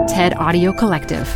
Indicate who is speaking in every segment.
Speaker 1: TED Audio Collective.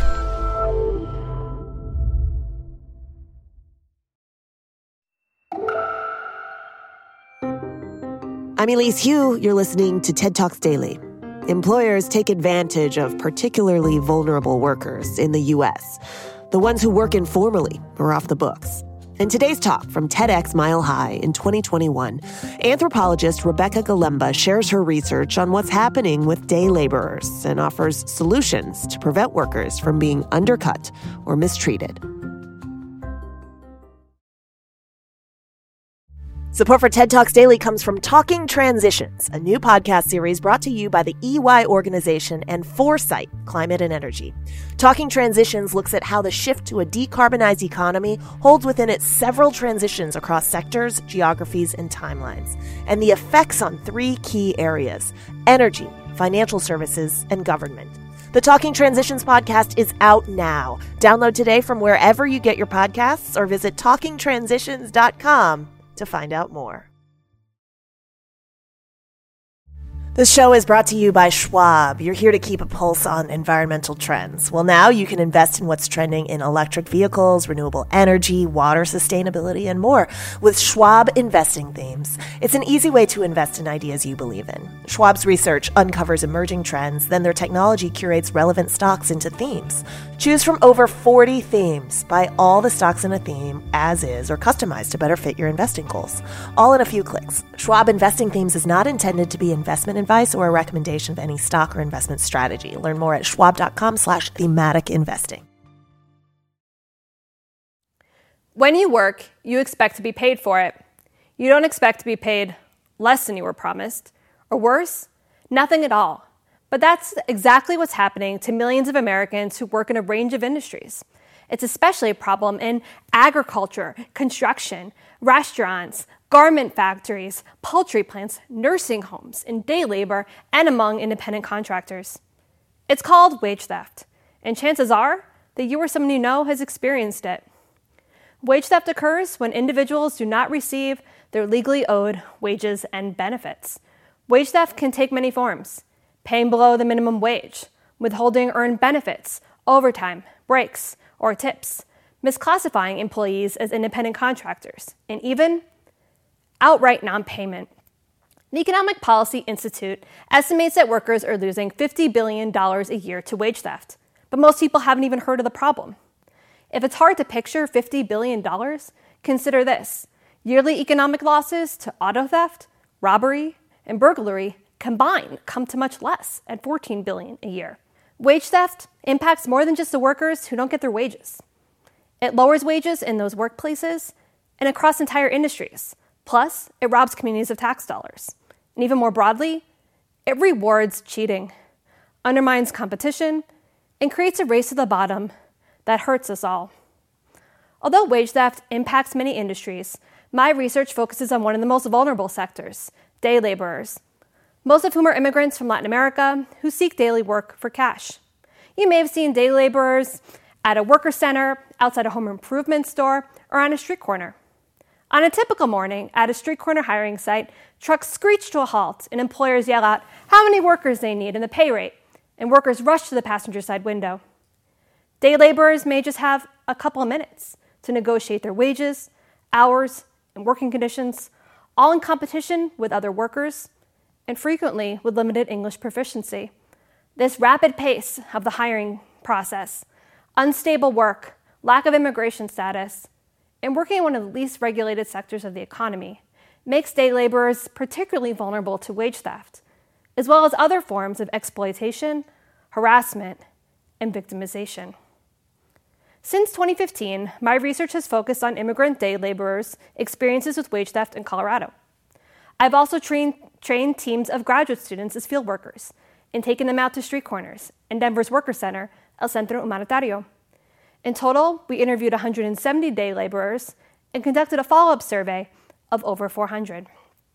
Speaker 2: I'm Elise Hu. You're listening to TED Talks Daily. Employers take advantage of particularly vulnerable workers in the U.S., the ones who work informally or off the books. In today's talk from TEDx Mile High in 2021, anthropologist Rebecca Galemba shares her research on what's happening with day laborers and offers solutions to prevent workers from being undercut or mistreated. Support for TED Talks Daily comes from Talking Transitions, a new podcast series brought to you by the EY organization and Foresight Climate and Energy. Talking Transitions looks at how the shift to a decarbonized economy holds within it several transitions across sectors, geographies, and timelines, and the effects on three key areas: energy, financial services, and government. The Talking Transitions podcast is out now. Download today from wherever you get your podcasts or visit talkingtransitions.com to find out more. This show is brought to you by Schwab. You're here to keep a pulse on environmental trends. Well, now you can invest in what's trending in electric vehicles, renewable energy, water sustainability, and more with Schwab Investing Themes. It's an easy way to invest in ideas you believe in. Schwab's research uncovers emerging trends, then their technology curates relevant stocks into themes. Choose from over 40 themes. Buy all the stocks in a theme as is or customized to better fit your investing goals. All in a few clicks. Schwab Investing Themes is not intended to be investment advice or a recommendation of any stock or investment strategy. Learn more at schwab.com/thematic investing.
Speaker 3: When you work, you expect to be paid for it. You don't expect to be paid less than you were promised, or worse, nothing at all. But that's exactly what's happening to millions of Americans who work in a range of industries. It's especially a problem in agriculture, construction, restaurants, garment factories, poultry plants, nursing homes, in day labor, and among independent contractors. It's called wage theft, and chances are that you or someone you know has experienced it. Wage theft occurs when individuals do not receive their legally owed wages and benefits. Wage theft can take many forms: paying below the minimum wage, withholding earned benefits, overtime, breaks, or tips, misclassifying employees as independent contractors, and even outright non-payment. The Economic Policy Institute estimates that workers are losing $50 billion a year to wage theft, but most people haven't even heard of the problem. If it's hard to picture $50 billion, consider this: yearly economic losses to auto theft, robbery, and burglary combined come to much less, at $14 billion a year. Wage theft impacts more than just the workers who don't get their wages. It lowers wages in those workplaces and across entire industries. Plus, it robs communities of tax dollars. And even more broadly, it rewards cheating, undermines competition, and creates a race to the bottom that hurts us all. Although wage theft impacts many industries, my research focuses on one of the most vulnerable sectors: day laborers, most of whom are immigrants from Latin America who seek daily work for cash. You may have seen day laborers at a worker center, outside a home improvement store, or on a street corner. On a typical morning at a street corner hiring site, trucks screech to a halt and employers yell out how many workers they need and the pay rate, and workers rush to the passenger side window. Day laborers may just have a couple of minutes to negotiate their wages, hours, and working conditions, all in competition with other workers, and frequently with limited English proficiency. This rapid pace of the hiring process, unstable work, lack of immigration status, and working in one of the least regulated sectors of the economy makes day laborers particularly vulnerable to wage theft, as well as other forms of exploitation, harassment, and victimization. Since 2015, my research has focused on immigrant day laborers' experiences with wage theft in Colorado. I've also trained teams of graduate students as field workers and taken them out to street corners in Denver's worker center, El Centro Humanitario. In total, we interviewed 170 day laborers and conducted a follow-up survey of over 400.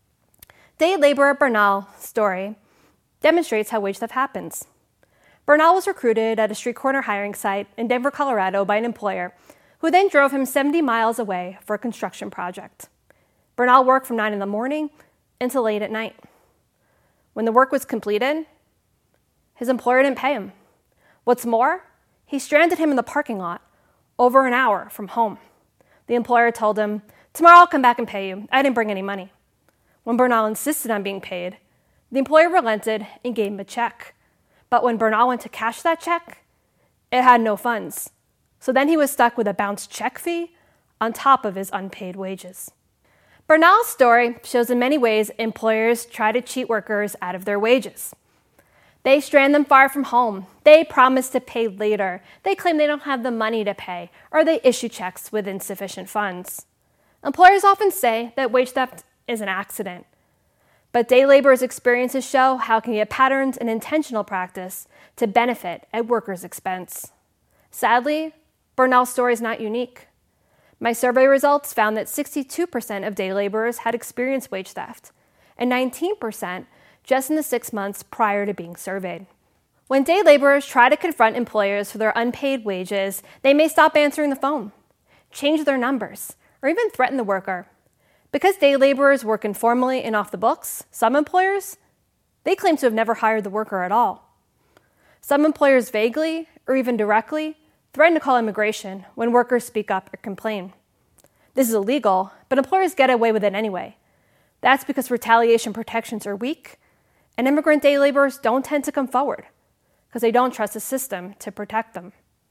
Speaker 3: Day laborer Bernal's story demonstrates how wage theft happens. Bernal was recruited at a street corner hiring site in Denver, Colorado by an employer who then drove him 70 miles away for a construction project. Bernal worked from 9 in the morning until late at night. When the work was completed, his employer didn't pay him. What's more, he stranded him in the parking lot over an hour from home. The employer told him, "Tomorrow I'll come back and pay you. I didn't bring any money." When Bernal insisted on being paid, the employer relented and gave him a check. But when Bernal went to cash that check, it had no funds. So then he was stuck with a bounced check fee on top of his unpaid wages. Bernal's story shows in many ways employers try to cheat workers out of their wages. They strand them far from home. They promise to pay later. They claim they don't have the money to pay, or they issue checks with insufficient funds. Employers often say that wage theft is an accident. But day laborers' experiences show how it can be a patterned and intentional practice to benefit at workers' expense. Sadly, Bernal's story is not unique. My survey results found that 62% of day laborers had experienced wage theft, and 19% just in the 6 months prior to being surveyed. When day laborers try to confront employers for their unpaid wages, they may stop answering the phone, change their numbers, or even threaten the worker. Because day laborers work informally and off the books, some employers, they claim to have never hired the worker at all. Some employers vaguely, or even directly, threaten to call immigration when workers speak up or complain. This is illegal, but employers get away with it anyway. That's because retaliation protections are weak, and immigrant day laborers don't tend to come forward because they don't trust the system to protect them.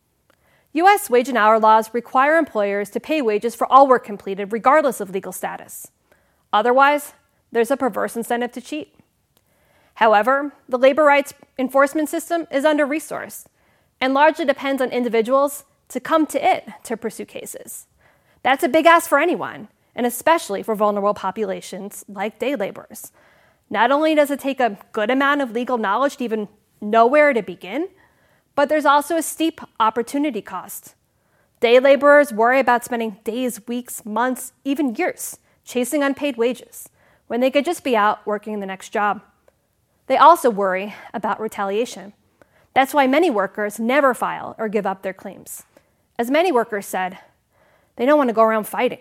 Speaker 3: U.S. wage and hour laws require employers to pay wages for all work completed regardless of legal status. Otherwise, there's a perverse incentive to cheat. However, the labor rights enforcement system is under-resourced and largely depends on individuals to come to it to pursue cases. That's a big ask for anyone, and especially for vulnerable populations like day laborers. Not only does it take a good amount of legal knowledge to even know where to begin, but there's also a steep opportunity cost. Day laborers worry about spending days, weeks, months, even years chasing unpaid wages when they could just be out working the next job. They also worry about retaliation. That's why many workers never file or give up their claims. As many workers said, they don't want to go around fighting.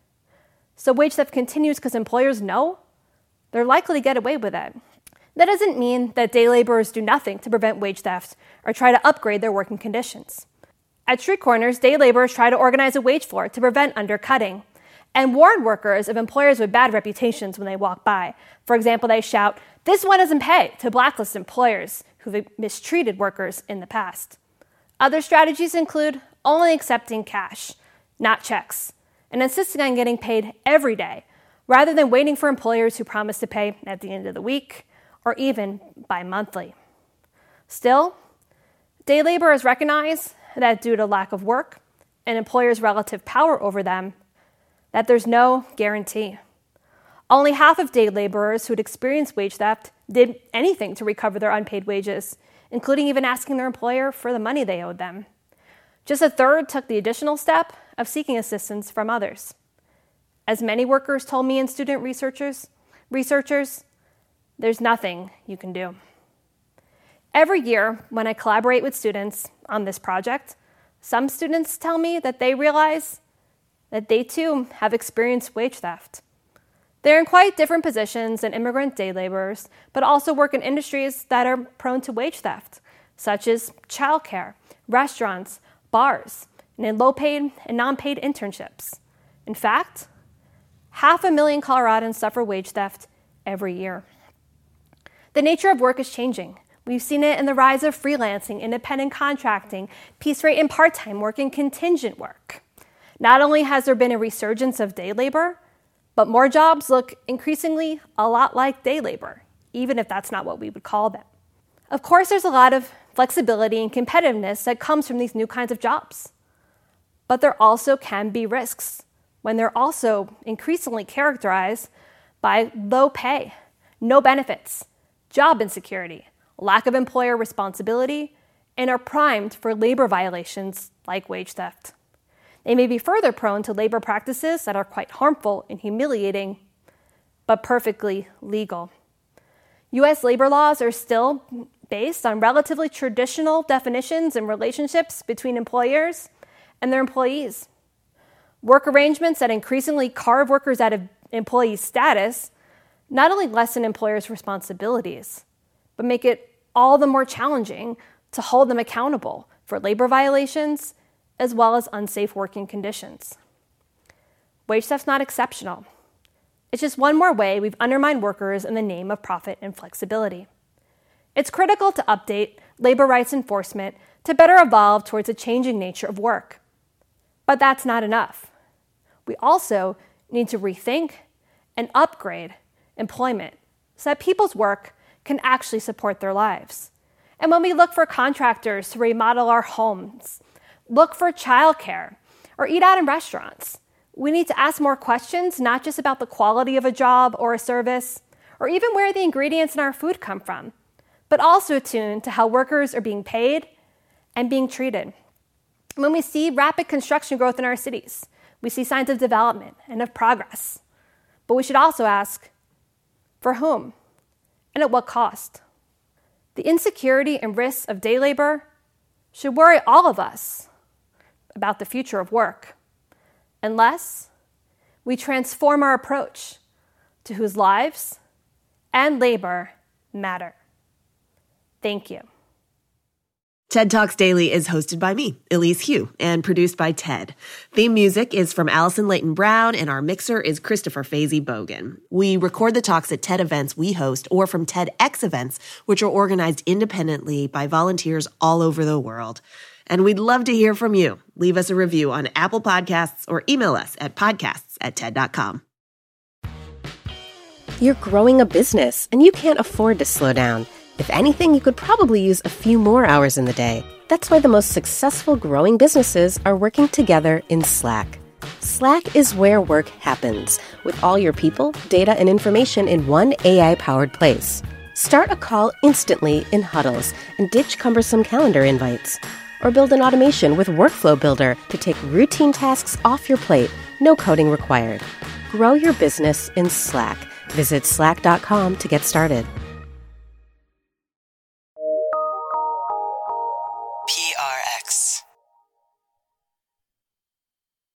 Speaker 3: So wage theft continues because employers know they're likely to get away with it. That doesn't mean that day laborers do nothing to prevent wage theft or try to upgrade their working conditions. At street corners, day laborers try to organize a wage floor to prevent undercutting and warn workers of employers with bad reputations when they walk by. For example, they shout, "This one doesn't pay," to blacklist employers who've mistreated workers in the past. Other strategies include only accepting cash, not checks, and insisting on getting paid every day, rather than waiting for employers who promise to pay at the end of the week or even bi-monthly. Still, day laborers recognize that due to lack of work and employers' relative power over them, that there's no guarantee. Only half of day laborers who'd experienced wage theft did anything to recover their unpaid wages, including even asking their employer for the money they owed them. Just a third took the additional step of seeking assistance from others. As many workers told me and student researchers, there's nothing you can do. Every year, when I collaborate with students on this project, some students tell me that they realize that they too have experienced wage theft. They're in quite different positions than immigrant day laborers, but also work in industries that are prone to wage theft, such as childcare, restaurants, bars, and in low-paid and non-paid internships. In fact, 500,000 Coloradans suffer wage theft every year. The nature of work is changing. We've seen it in the rise of freelancing, independent contracting, piece rate and part-time work, and contingent work. Not only has there been a resurgence of day labor, but more jobs look increasingly a lot like day labor, even if that's not what we would call them. Of course, there's a lot of flexibility and competitiveness that comes from these new kinds of jobs. But there also can be risks when they're also increasingly characterized by low pay, no benefits, job insecurity, lack of employer responsibility, and are primed for labor violations like wage theft. They may be further prone to labor practices that are quite harmful and humiliating, but perfectly legal. U.S. labor laws are still based on relatively traditional definitions and relationships between employers and their employees. Work arrangements that increasingly carve workers out of employee status not only lessen employers' responsibilities, but make it all the more challenging to hold them accountable for labor violations as well as unsafe working conditions. Wage theft's not exceptional. It's just one more way we've undermined workers in the name of profit and flexibility. It's critical to update labor rights enforcement to better evolve towards a changing nature of work. But that's not enough. We also need to rethink and upgrade employment so that people's work can actually support their lives. And when we look for contractors to remodel our homes, look for childcare, or eat out in restaurants, we need to ask more questions, not just about the quality of a job or a service, or even where the ingredients in our food come from, but also attune to how workers are being paid and being treated. When we see rapid construction growth in our cities, we see signs of development and of progress. But we should also ask, for whom and at what cost? The insecurity and risks of day labor should worry all of us about the future of work, unless we transform our approach to whose lives and labor matter. Thank you.
Speaker 2: TED Talks Daily is hosted by me, Elise Hu, and produced by TED. Theme music is from Allison Leighton Brown, and our mixer is Christopher Fazy Bogan. We record the talks at TED events we host or from TEDx events, which are organized independently by volunteers all over the world. And we'd love to hear from you. Leave us a review on Apple Podcasts or email us at podcasts@ted.com.
Speaker 1: You're growing a business, and you can't afford to slow down. If anything, you could probably use a few more hours in the day. That's why the most successful growing businesses are working together in Slack. Slack is where work happens, with all your people, data, and information in one AI-powered place. Start a call instantly in huddles and ditch cumbersome calendar invites. Or build an automation with Workflow Builder to take routine tasks off your plate, no coding required. Grow your business in Slack. Visit slack.com to get started.
Speaker 4: PRX.